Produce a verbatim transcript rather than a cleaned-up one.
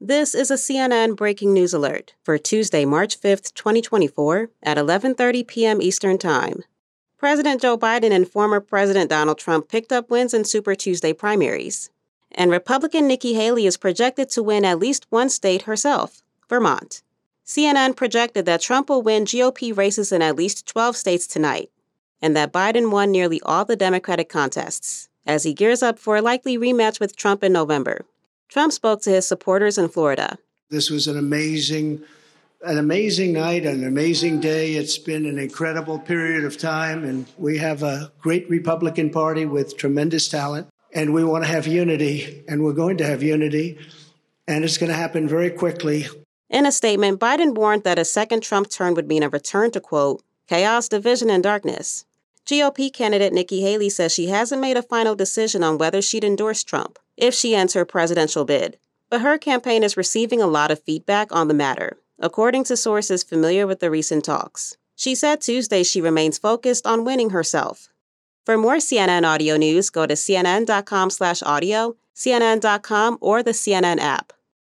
This is a C N N breaking news alert for Tuesday, March fifth, twenty twenty-four at eleven thirty p.m. Eastern Time. President Joe Biden and former President Donald Trump picked up wins in Super Tuesday primaries. And Republican Nikki Haley is projected to win at least one state herself, Vermont. C N N projected that Trump will win G O P races in at least twelve states tonight, and that Biden won nearly all the Democratic contests, as he gears up for a likely rematch with Trump in November. Trump spoke to his supporters in Florida. This was an amazing, an amazing night, an amazing day. It's been an incredible period of time, and we have a great Republican Party with tremendous talent, and we want to have unity, and we're going to have unity, and it's going to happen very quickly. In a statement, Biden warned that a second Trump turn would mean a return to, quote, chaos, division, and darkness. G O P candidate Nikki Haley says she hasn't made a final decision on whether she'd endorse Trump if she ends her presidential bid. But her campaign is receiving a lot of feedback on the matter, according to sources familiar with the recent talks. She said Tuesday she remains focused on winning herself. For more C N N audio news, go to cnn.com slash audio, C N N dot com, or the C N N app.